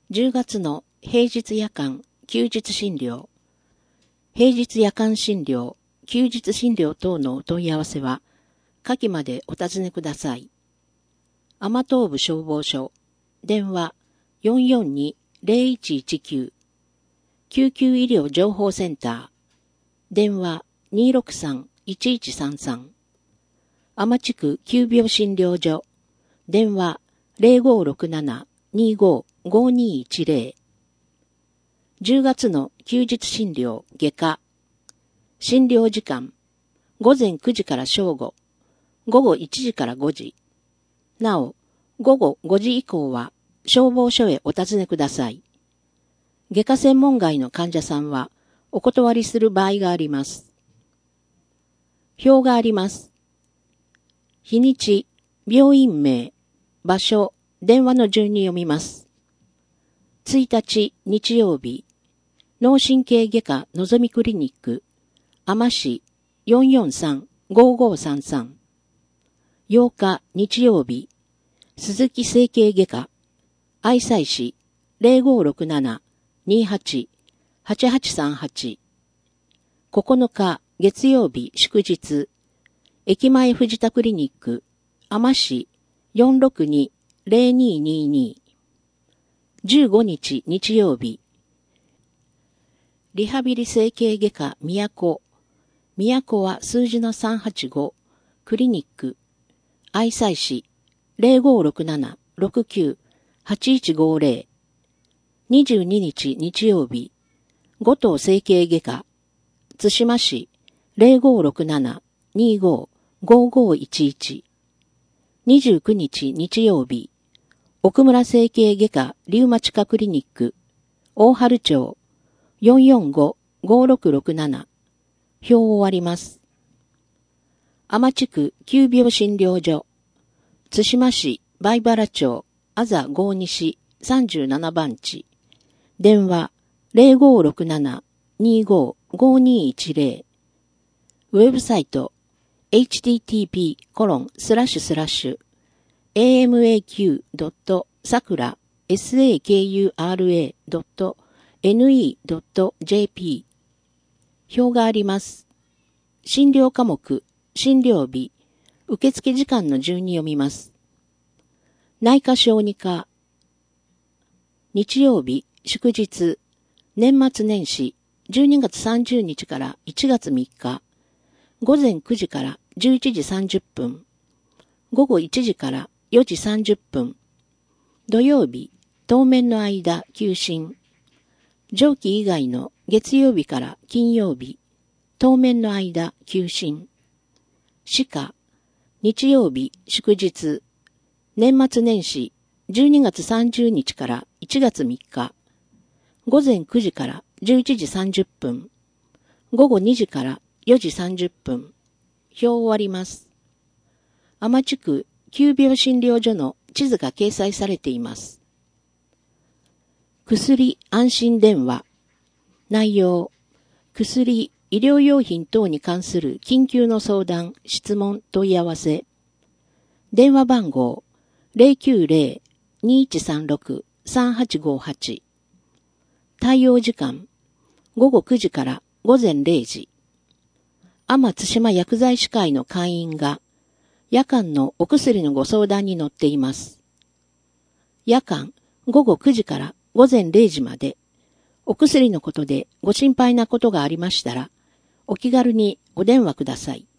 10月の平日夜間、休日診療。平日夜間診療、休日診療等のお問い合わせは、下記までお尋ねください。甘東部消防署、電話442-0119、救急医療情報センター、電話263-1133、甘地区急病診療所、電話0567-25-5210。10月の休日診療外科。診療時間、午前9時から正午、午後1時から5時。なお、午後5時以降は消防署へお尋ねください。外科専門外の患者さんはお断りする場合があります。表があります。日にち、病院名、場所、電話の順に読みます。1日日曜日、脳神経外科のぞみクリニック、甘市 443-5533。8日日曜日、鈴木整形外科、愛西市 0567-28-8838。9日月曜日祝日、駅前藤田クリニック、甘市 462-0222。15日日曜日、リハビリ整形外科都は数字の385、クリニック、愛西市 0567-69-8150。22日日曜日、五島整形外科、津島市 0567-25-5511。29日日曜日、奥村整形外科リウマチ科クリニック、大春町 445-5667。表を終わります。甘地区急病診療所、津島市梅原町あざ郷西37番地。電話0567-25-5210。ウェブサイト http://amaq.sakura.ne.jp。表があります。診療科目、診療日、受付時間の順に読みます。内科小児科、日曜日、祝日、年末年始、12月30日から1月3日、午前9時から11時30分、午後1時から4時30分、土曜日、当面の間、休診、上記以外の月曜日から金曜日、当面の間、休診、歯科、日曜日、祝日、年末年始、12月30日から1月3日、午前9時から11時30分、午後2時から4時30分、表を終わります。甘地区急病診療所の地図が掲載されています。薬安心電話。内容、薬、医療用品等に関する緊急の相談、質問、問い合わせ。電話番号、090-2136-3858。対応時間、午後9時から午前0時。甘津島薬剤師会の会員が、夜間のお薬のご相談に乗っています。夜間、午後9時から午前0時まで、お薬のことでご心配なことがありましたら、お気軽にお電話ください。